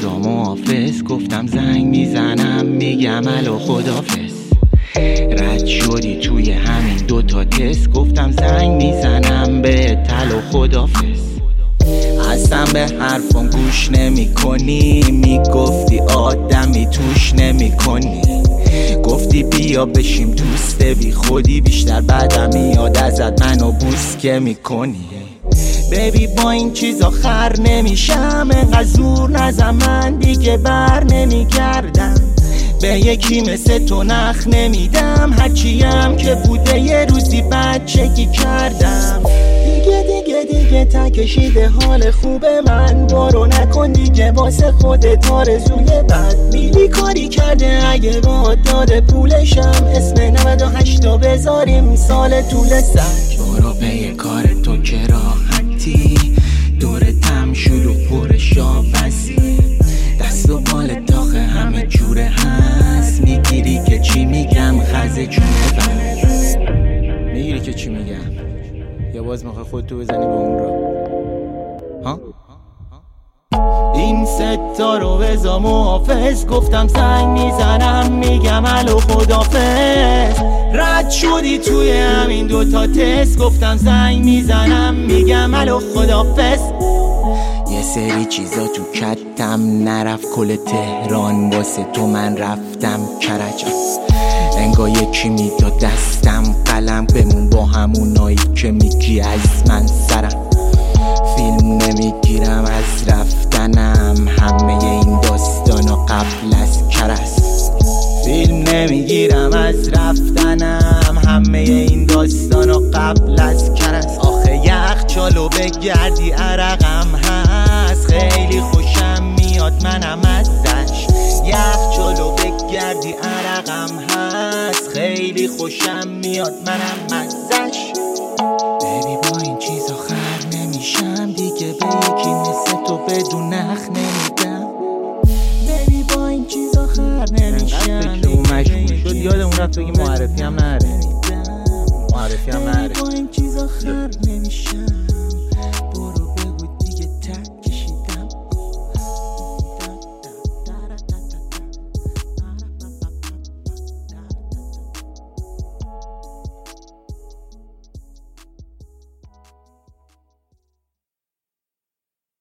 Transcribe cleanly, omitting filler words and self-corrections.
رضا محافظ، گفتم زنگ میزنم میگم الو خدافظ. رد شدی توی همین دوتا تست، گفتم زنگ میزنم به تلو خدافظ. اصلا به حرفم گوش نمی کنی، میگفتی آدمی توش نمی کنی. گفتی بیا بشیم دوست بی خودی، بیشتر بعدم میاد ازت منو بوس که میکنی. بیبی با این چیزا خر نمیشم، انقدر زور نزن من دیگه بر نمیگردم. به یکی مثل تو نخ نمیدم، هرچیم که بوده یه روزی بچگی کردم. دیگه تا کشیده حال خوب من، برو نکن دیگه واسه خودت آرزوی بد. میلی کاری کرده اگه با داده پولشم، اسم 98 رو بذاریم سال طول سگ. برو پی کار تو که راحتی، دورتم شلوغ پر شاوزی، دست و بال تاخه همه جوره هست. میگیری که چی میگم خزه جونه بست. میگیری که چی میگم یا باز میخوای خودتو بزنی به اون را ها؟ این ستا رو بزا محافظ، گفتم زنگ میزنم میگم الو خدافظ. رد شدی توی همین دوتا تست، گفتم زنگ میزنم میگم الو خدافظ. یه سری چیزا تو کتم نرفت، کل تهران واسه تو من رفتم کرج. انگار یکی میداد دستم قلم، بمون با همونایی که میگی از من سرم. فیلم نمیگیرم از رفتنم، همه این داستانا قبل از کرس. فیلم نمیگیرم از رفتنم، همه این داستانا قبل از کرس. آخه یخچالو بگردی عرقم هست، خیلی خوشم میاد منم ازش. یخچالو بگردی عرقم هست، خیلی خوشم میاد منم ازش. بیبی با این چیزا خر نمیشم، دیگه به یکی مثل تو بدون نخ نمیدم. بیبی با این چیزا خر نمیشم، دیگه مشغول شد یادمون رفت بگی معرفی هم نره. معرفی هم نره. با این چیزا خر نمیشم.